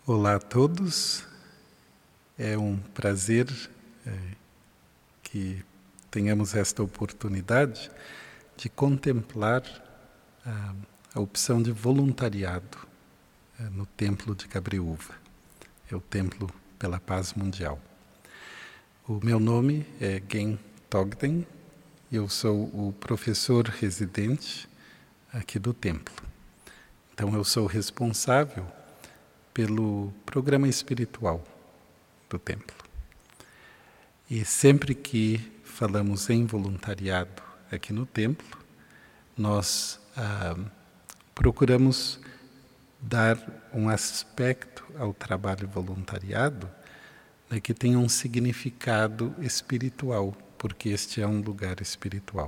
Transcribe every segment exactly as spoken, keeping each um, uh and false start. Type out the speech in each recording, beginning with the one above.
Olá a todos, é um prazer é, que tenhamos esta oportunidade de contemplar a, a opção de voluntariado é, no Templo de Cabreúva, é o Templo pela Paz Mundial. O meu nome é Gen Togden, eu sou o professor residente aqui do Templo. Então eu sou responsável pelo programa espiritual do Templo. E sempre que falamos em voluntariado aqui no Templo, nós ah, procuramos dar um aspecto ao trabalho voluntariado, né, que tenha um significado espiritual, porque este é um lugar espiritual.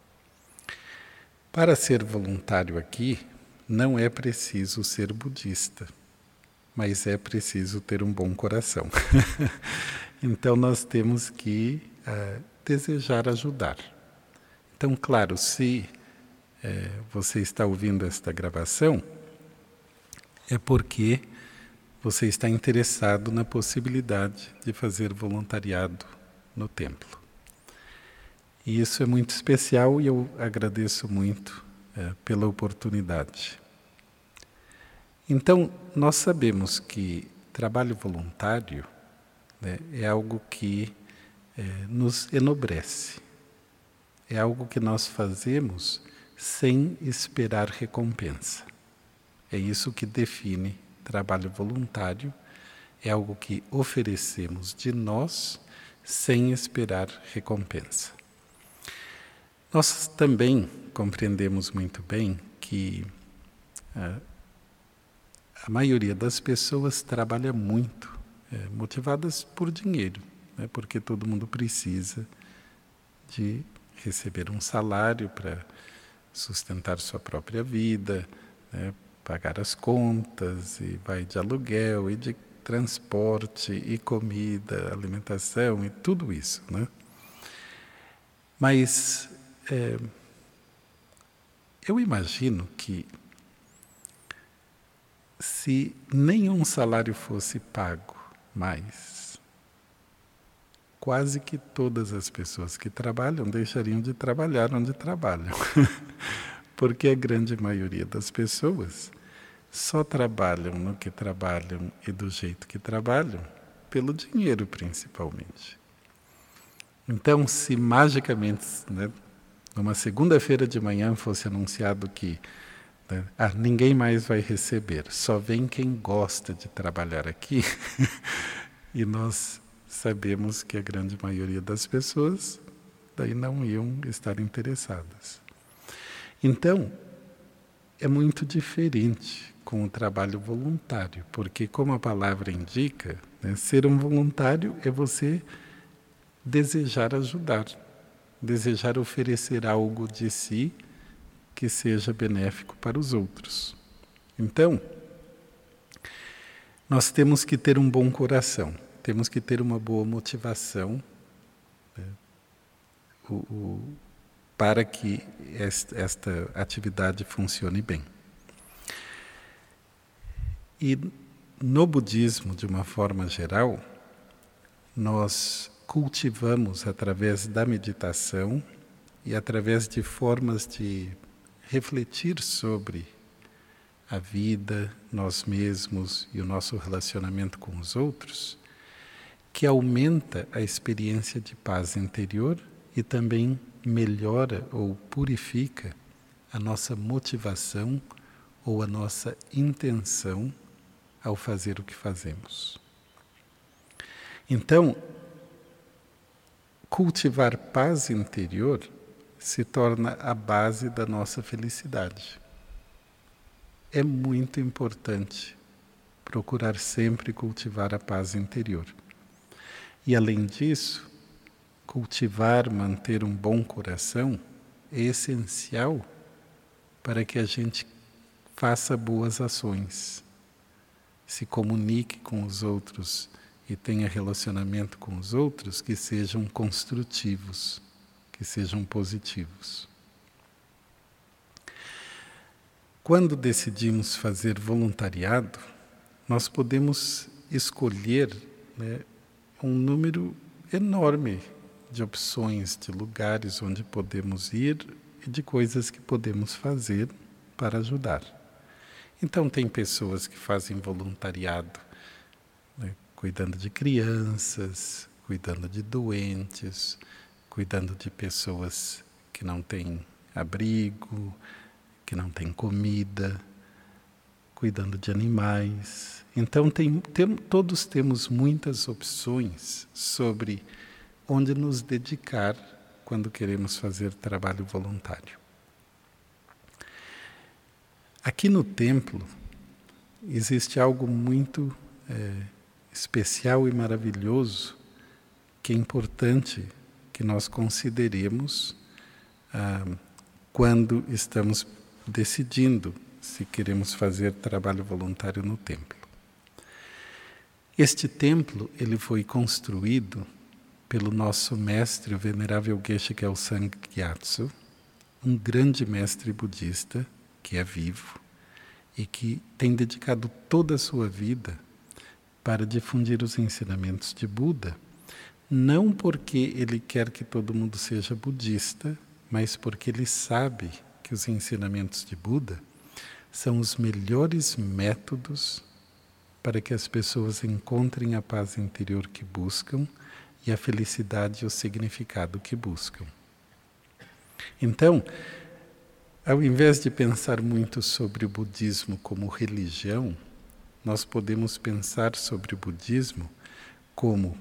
Para ser voluntário aqui, não é preciso ser budista, mas é preciso ter um bom coração. Então nós temos que uh, desejar ajudar. Então, claro, se uh, você está ouvindo esta gravação, é porque você está interessado na possibilidade de fazer voluntariado no templo. E isso é muito especial e eu agradeço muito uh, pela oportunidade. Então, nós sabemos que trabalho voluntário, né, é algo que é, nos enobrece. É algo que nós fazemos sem esperar recompensa. É isso que define trabalho voluntário. É algo que oferecemos de nós sem esperar recompensa. Nós também compreendemos muito bem que ah, a maioria das pessoas trabalha muito, é, motivadas por dinheiro, né, porque todo mundo precisa de receber um salário para sustentar sua própria vida, né, pagar as contas, e vai de aluguel, e de transporte, e comida, alimentação, e tudo isso, né? Mas é, eu imagino que se nenhum salário fosse pago mais, quase que todas as pessoas que trabalham deixariam de trabalhar onde trabalham. Porque a grande maioria das pessoas só trabalham no que trabalham e do jeito que trabalham, pelo dinheiro principalmente. Então, se magicamente, né, numa segunda-feira de manhã fosse anunciado que Ah, ninguém mais vai receber, só vem quem gosta de trabalhar aqui. E nós sabemos que a grande maioria das pessoas daí não iam estar interessadas. Então, é muito diferente com o trabalho voluntário, porque, como a palavra indica, né, ser um voluntário é você desejar ajudar, desejar oferecer algo de si que seja benéfico para os outros. Então, nós temos que ter um bom coração, temos que ter uma boa motivação, né, o, o, para que esta, esta atividade funcione bem. E no budismo, de uma forma geral, nós cultivamos através da meditação e através de formas de refletir sobre a vida, nós mesmos e o nosso relacionamento com os outros, que aumenta a experiência de paz interior e também melhora ou purifica a nossa motivação ou a nossa intenção ao fazer o que fazemos. Então, cultivar paz interior se torna a base da nossa felicidade. É muito importante procurar sempre cultivar a paz interior. E, além disso, cultivar, manter um bom coração é essencial para que a gente faça boas ações, se comunique com os outros e tenha relacionamento com os outros que sejam construtivos, que sejam positivos. Quando decidimos fazer voluntariado, nós podemos escolher, né, um número enorme de opções, de lugares onde podemos ir e de coisas que podemos fazer para ajudar. Então, tem pessoas que fazem voluntariado, né, cuidando de crianças, cuidando de doentes, cuidando de pessoas que não têm abrigo, que não têm comida, cuidando de animais. Então, tem, tem, todos temos muitas opções sobre onde nos dedicar quando queremos fazer trabalho voluntário. Aqui no templo existe algo muito é, especial e maravilhoso que é importante que nós consideremos ah, quando estamos decidindo se queremos fazer trabalho voluntário no templo. Este templo ele foi construído pelo nosso mestre, o venerável Geshe Kelsang Gyatso, um grande mestre budista que é vivo e que tem dedicado toda a sua vida para difundir os ensinamentos de Buda, não porque ele quer que todo mundo seja budista, mas porque ele sabe que os ensinamentos de Buda são os melhores métodos para que as pessoas encontrem a paz interior que buscam e a felicidade e o significado que buscam. Então, ao invés de pensar muito sobre o budismo como religião, nós podemos pensar sobre o budismo como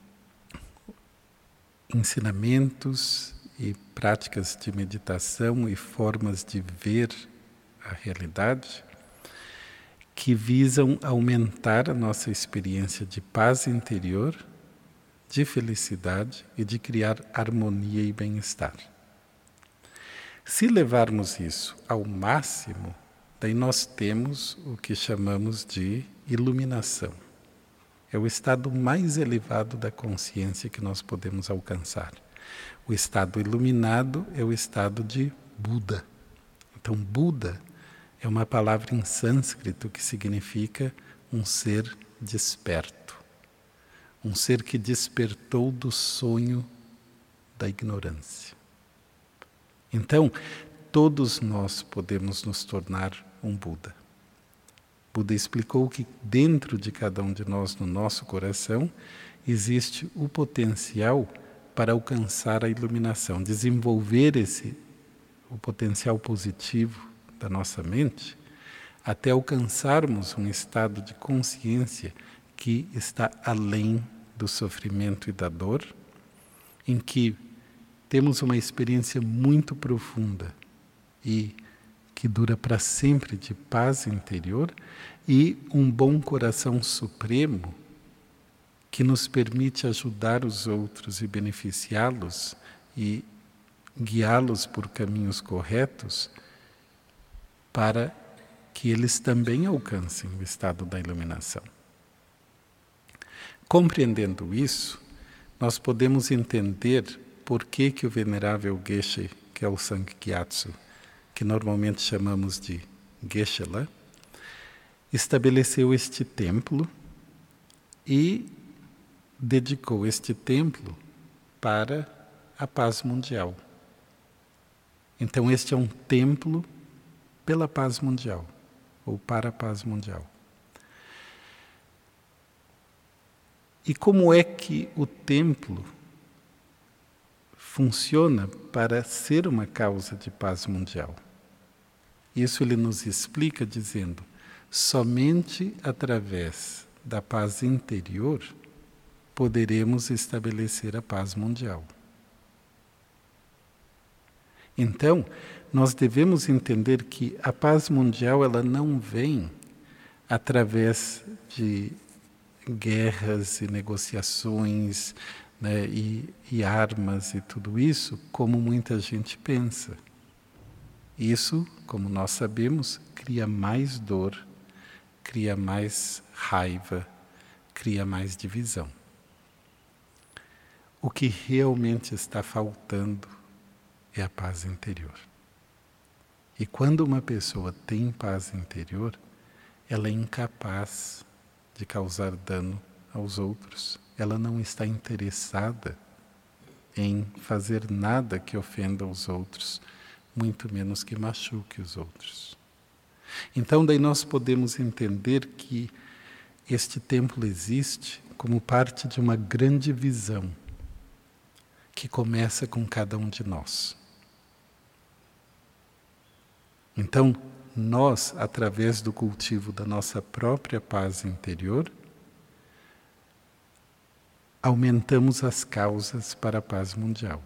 ensinamentos e práticas de meditação e formas de ver a realidade que visam aumentar a nossa experiência de paz interior, de felicidade e de criar harmonia e bem-estar. Se levarmos isso ao máximo, daí nós temos o que chamamos de iluminação. É o estado mais elevado da consciência que nós podemos alcançar. O estado iluminado é o estado de Buda. Então, Buda é uma palavra em sânscrito que significa um ser desperto. Um ser que despertou do sonho da ignorância. Então, todos nós podemos nos tornar um Buda. Buda explicou que dentro de cada um de nós, no nosso coração, existe o potencial para alcançar a iluminação, desenvolver esse, o potencial positivo da nossa mente, até alcançarmos um estado de consciência que está além do sofrimento e da dor, em que temos uma experiência muito profunda e que dura para sempre de paz interior e um bom coração supremo que nos permite ajudar os outros e beneficiá-los e guiá-los por caminhos corretos para que eles também alcancem o estado da iluminação. Compreendendo isso, nós podemos entender por que que o venerável Geshe Kelsang Gyatso, que normalmente chamamos de Geshe-la, estabeleceu este templo e dedicou este templo para a paz mundial. Então este é um templo pela paz mundial, ou para a paz mundial. E como é que o templo funciona para ser uma causa de paz mundial? Isso ele nos explica dizendo: somente através da paz interior poderemos estabelecer a paz mundial. Então, nós devemos entender que a paz mundial ela não vem através de guerras e negociações, né, e, e armas e tudo isso, como muita gente pensa. Isso, como nós sabemos, cria mais dor, cria mais raiva, cria mais divisão. O que realmente está faltando é a paz interior. E quando uma pessoa tem paz interior, ela é incapaz de causar dano aos outros. Ela não está interessada em fazer nada que ofenda os outros, muito menos que machuque os outros. Então, daí nós podemos entender que este templo existe como parte de uma grande visão que começa com cada um de nós. Então, nós, através do cultivo da nossa própria paz interior, aumentamos as causas para a paz mundial.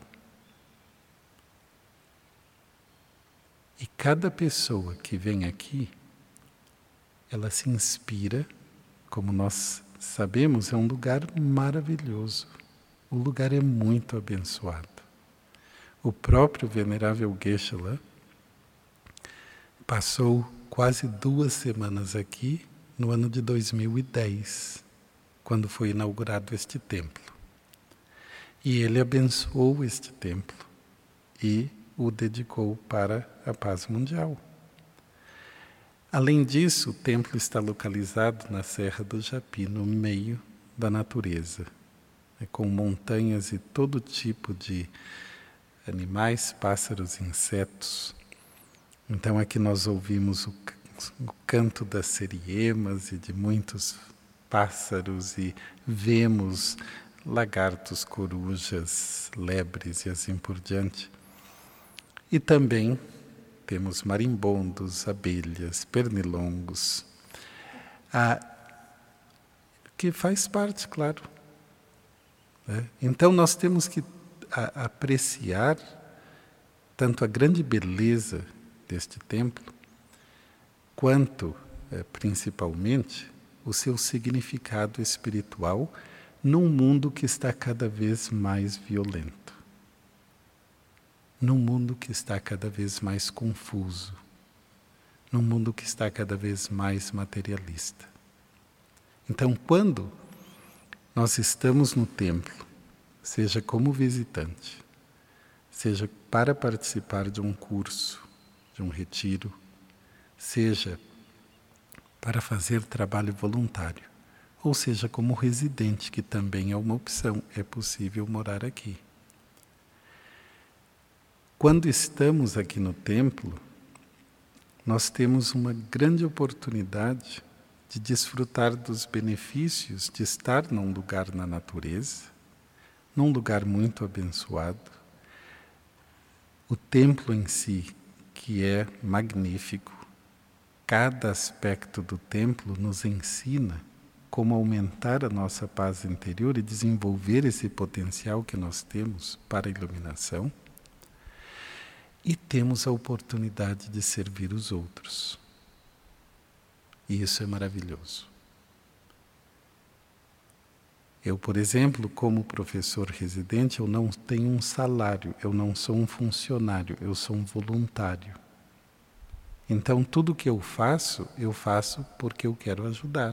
E cada pessoa que vem aqui, ela se inspira, como nós sabemos, é um lugar maravilhoso. O lugar é muito abençoado. O próprio Venerável Geshe-la passou quase duas semanas aqui no ano de dois mil e dez, quando foi inaugurado este templo. E ele abençoou este templo e o dedicou para a paz mundial. Além disso, o templo está localizado na Serra do Japi, no meio da natureza, com montanhas e todo tipo de animais, pássaros, insetos. Então aqui nós ouvimos o, o canto das seriemas e de muitos pássaros e vemos lagartos, corujas, lebres e assim por diante. E também temos marimbondos, abelhas, pernilongos, ah, que faz parte, claro. Né? Então nós temos que a, apreciar tanto a grande beleza deste templo, quanto, é, principalmente, o seu significado espiritual num mundo que está cada vez mais violento, num mundo que está cada vez mais confuso, num mundo que está cada vez mais materialista. Então, quando nós estamos no templo, seja como visitante, seja para participar de um curso, de um retiro, seja para fazer trabalho voluntário, ou seja como residente, que também é uma opção, é possível morar aqui. Quando estamos aqui no templo, nós temos uma grande oportunidade de desfrutar dos benefícios de estar num lugar na natureza, num lugar muito abençoado. O templo em si, que é magnífico, cada aspecto do templo nos ensina como aumentar a nossa paz interior e desenvolver esse potencial que nós temos para a iluminação. E temos a oportunidade de servir os outros. E isso é maravilhoso. Eu, por exemplo, como professor residente, eu não tenho um salário, eu não sou um funcionário, eu sou um voluntário. Então, tudo que eu faço, eu faço porque eu quero ajudar.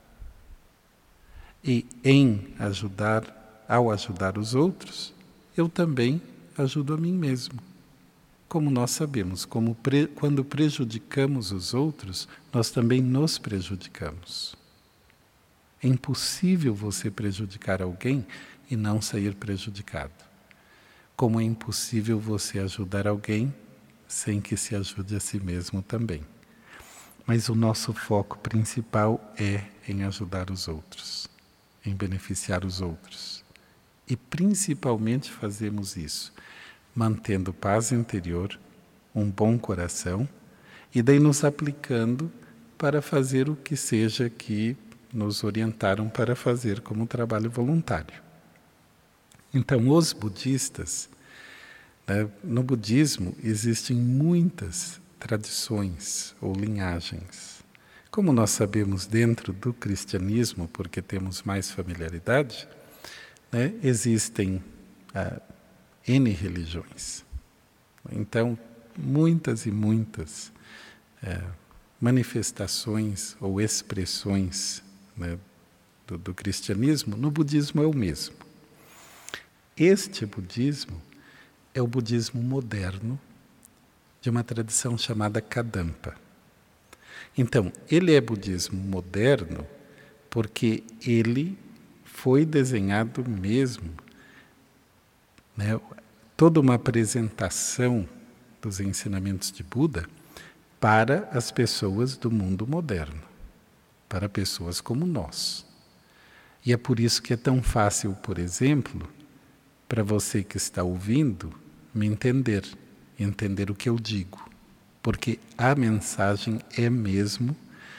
E em ajudar, ao ajudar os outros, eu também ajudo a mim mesmo. Como nós sabemos, como pre, quando prejudicamos os outros, nós também nos prejudicamos. É impossível você prejudicar alguém e não sair prejudicado. Como é impossível você ajudar alguém sem que se ajude a si mesmo também. Mas o nosso foco principal é em ajudar os outros, em beneficiar os outros. E principalmente fazemos isso mantendo paz interior, um bom coração, e daí nos aplicando para fazer o que seja que nos orientaram para fazer como trabalho voluntário. Então, os budistas, né, no budismo existem muitas tradições ou linhagens. Como nós sabemos dentro do cristianismo, porque temos mais familiaridade, né, existem ah, N religiões. Então, muitas e muitas é, manifestações ou expressões, né, do, do cristianismo, no budismo é o mesmo. Este budismo é o budismo moderno de uma tradição chamada Kadampa. Então, ele é budismo moderno porque ele foi desenhado mesmo, né, toda uma apresentação dos ensinamentos de Buda para as pessoas do mundo moderno, para pessoas como nós. E é por isso que é tão fácil, por exemplo, para você que está ouvindo, me entender, entender o que eu digo, porque a mensagem é mesmo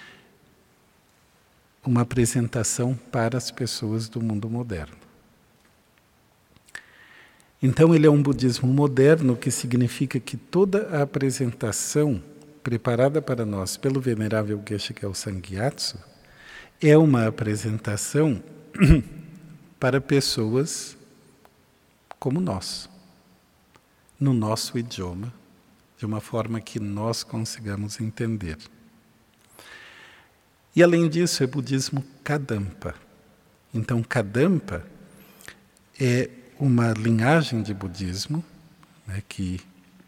uma apresentação para as pessoas do mundo moderno. Então ele é um budismo moderno, que significa que toda a apresentação preparada para nós pelo venerável Geshe-Kelsang Gyatso é uma apresentação para pessoas como nós, no nosso idioma, de uma forma que nós consigamos entender. E além disso, é budismo Kadampa. Então, Kadampa é uma linhagem de budismo, né, que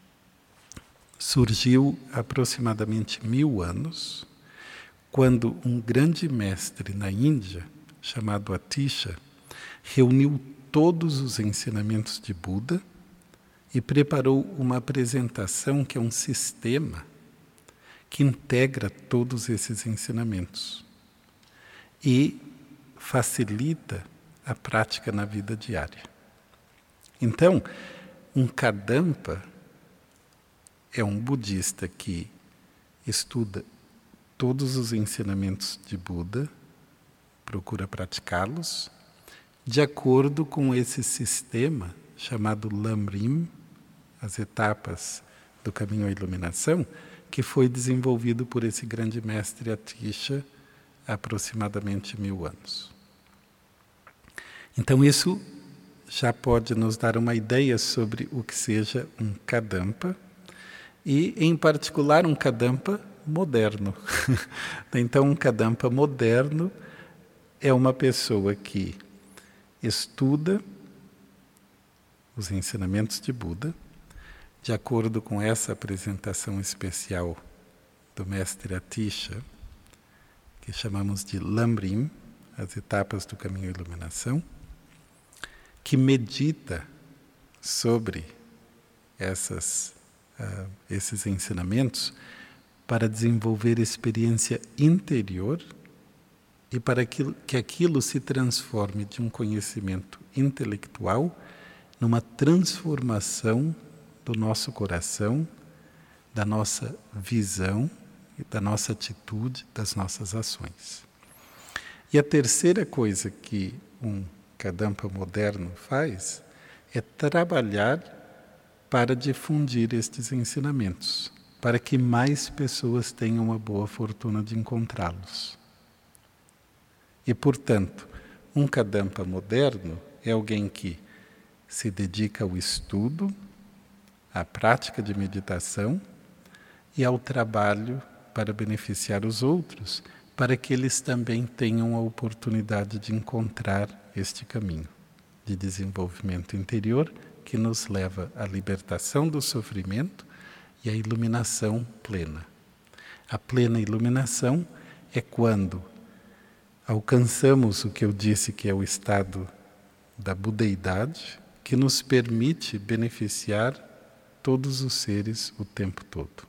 surgiu há aproximadamente mil anos, quando um grande mestre na Índia, chamado Atisha, reuniu todos os ensinamentos de Buda e preparou uma apresentação que é um sistema que integra todos esses ensinamentos e facilita a prática na vida diária. Então, um Kadampa é um budista que estuda todos os ensinamentos de Buda, procura praticá-los, de acordo com esse sistema chamado Lamrim, as etapas do caminho à iluminação, que foi desenvolvido por esse grande mestre Atisha há aproximadamente mil anos. Então isso já pode nos dar uma ideia sobre o que seja um Kadampa, e em particular um Kadampa moderno. Então um Kadampa moderno é uma pessoa que estuda os ensinamentos de Buda, de acordo com essa apresentação especial do mestre Atisha, que chamamos de Lamrim, as etapas do caminho à iluminação, que medita sobre essas, uh, esses ensinamentos para desenvolver experiência interior e para que, que aquilo se transforme de um conhecimento intelectual numa transformação do nosso coração, da nossa visão, da nossa atitude, das nossas ações. E a terceira coisa que um Kadampa moderno faz é trabalhar para difundir estes ensinamentos, para que mais pessoas tenham a boa fortuna de encontrá-los. E, portanto, um Kadampa moderno é alguém que se dedica ao estudo, à prática de meditação e ao trabalho para beneficiar os outros, para que eles também tenham a oportunidade de encontrar este caminho de desenvolvimento interior que nos leva à libertação do sofrimento e à iluminação plena. A plena iluminação é quando alcançamos o que eu disse que é o estado da budeidade, que nos permite beneficiar todos os seres o tempo todo.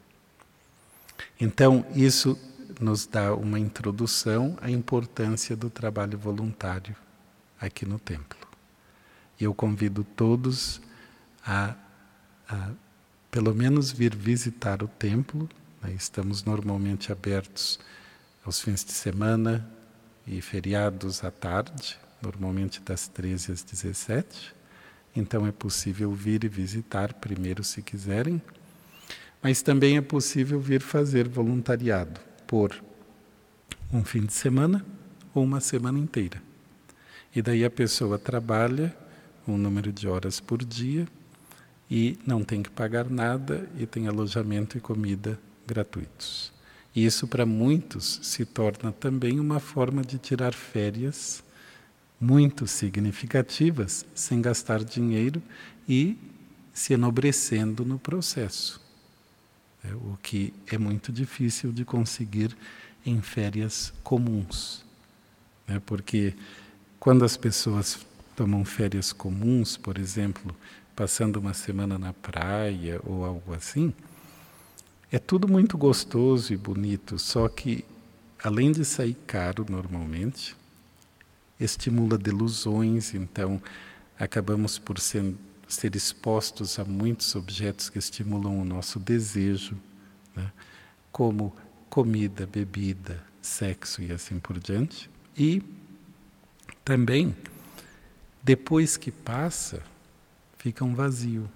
Então, isso nos dá uma introdução à importância do trabalho voluntário aqui no templo. E eu convido todos a, a pelo menos vir visitar o templo, né? Estamos normalmente abertos aos fins de semana e feriados à tarde, normalmente das treze às dezessete. Então é possível vir e visitar primeiro se quiserem, mas também é possível vir fazer voluntariado por um fim de semana ou uma semana inteira. E daí a pessoa trabalha um número de horas por dia e não tem que pagar nada e tem alojamento e comida gratuitos. E isso para muitos se torna também uma forma de tirar férias muito significativas, sem gastar dinheiro e se enobrecendo no processo. É, o que é muito difícil de conseguir em férias comuns. né? Porque quando as pessoas tomam férias comuns, por exemplo, passando uma semana na praia ou algo assim, é tudo muito gostoso e bonito, só que, além de sair caro normalmente, estimula delusões, então acabamos por ser, ser expostos a muitos objetos que estimulam o nosso desejo, né? Como comida, bebida, sexo e assim por diante. E também, depois que passa, fica um vazio,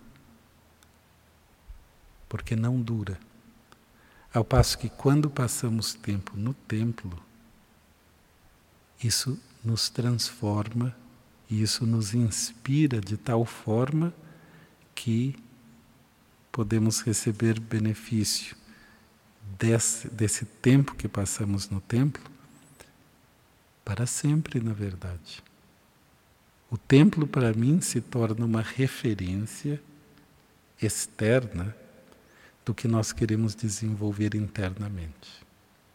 porque não dura. Ao passo que quando passamos tempo no templo, isso nos transforma e isso nos inspira de tal forma que podemos receber benefício desse, desse tempo que passamos no templo para sempre, na verdade. O templo, para mim, se torna uma referência externa do que nós queremos desenvolver internamente.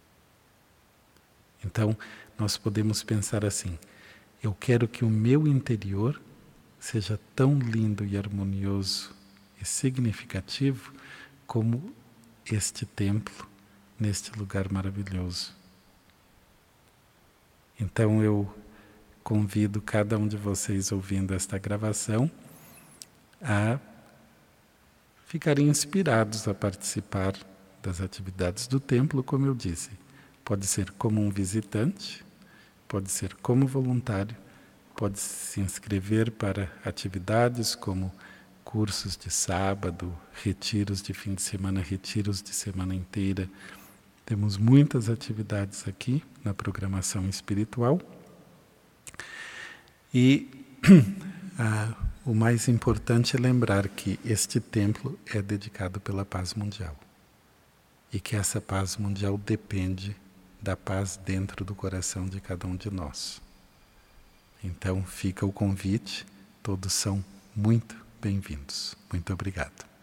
Então, nós podemos pensar assim: eu quero que o meu interior seja tão lindo e harmonioso e significativo como este templo, neste lugar maravilhoso. Então eu convido cada um de vocês ouvindo esta gravação a ficarem inspirados a participar das atividades do templo, como eu disse. Pode ser como um visitante, pode ser como voluntário, pode se inscrever para atividades como cursos de sábado, retiros de fim de semana, retiros de semana inteira. Temos muitas atividades aqui na programação espiritual. E ah, o mais importante é lembrar que este templo é dedicado pela paz mundial. E que essa paz mundial depende da paz dentro do coração de cada um de nós. Então fica o convite, todos são muito bem-vindos. Muito obrigado.